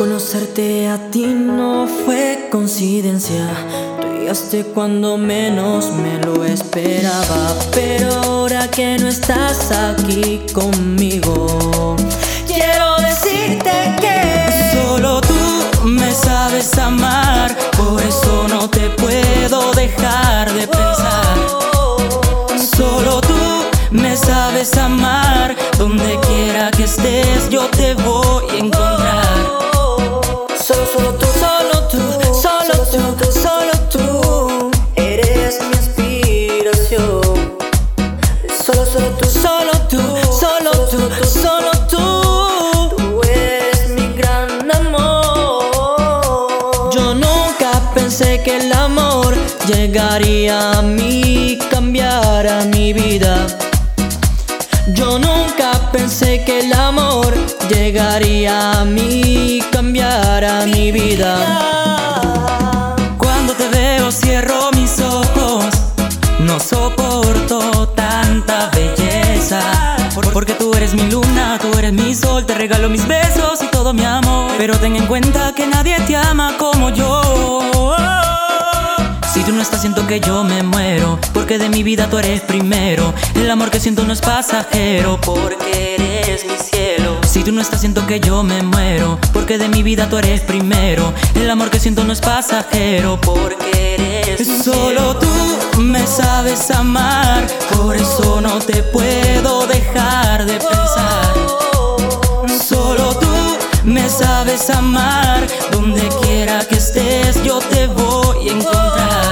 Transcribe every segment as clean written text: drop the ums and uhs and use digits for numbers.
Conocerte a ti no fue coincidencia. Tú llegaste cuando menos me lo esperaba. Pero ahora que no estás aquí conmigo, quiero decirte que solo tú me sabes amar. Por eso no te puedo dejar de pensar. Solo tú me sabes amar. Donde quiera que estés yo te voy a encontrar. Solo tú, solo tú, solo tú, solo tú eres mi inspiración. Solo tú, solo tú, solo tú, solo tú. Tú eres mi gran amor. Yo nunca pensé que el amor llegaría a mí, cambiara mi vida. Yo nunca pensé que el amor llegaría a mí, cambiara mi vida. Cuando te veo cierro mis ojos, no soporto tanta belleza. Porque tú eres mi luna, tú eres mi sol, te regalo mis besos y todo mi amor. Pero ten en cuenta que nadie te ama como yo. Si tú no estás siento que yo me muero, porque de mi vida tú eres primero. El amor que siento no es pasajero, porque eres mi cielo. Si tú no estás siento que yo me muero, porque de mi vida tú eres primero. El amor que siento no es pasajero, porque eres mi cielo. Solo tú me sabes amar, por eso no te puedo dejar de pensar. Solo tú me sabes amar. Donde quiera que estés yo te voy a encontrar.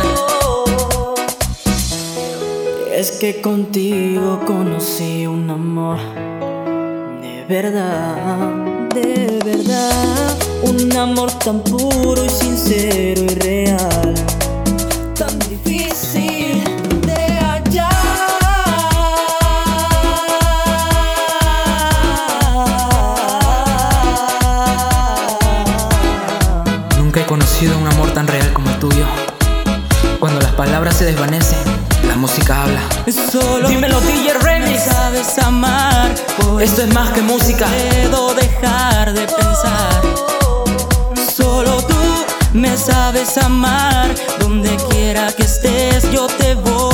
Es que contigo conocí un amor de verdad, de verdad. Un amor tan puro y sincero y real, tan difícil de hallar. Nunca he conocido un amor tan real como el tuyo. Cuando las palabras se desvanecen, la música habla. Solo dímelo, DJ Remix. Sabes amar. Esto es más que música. No puedo dejar de pensar. Solo tú me sabes amar. Donde quiera que estés yo te voy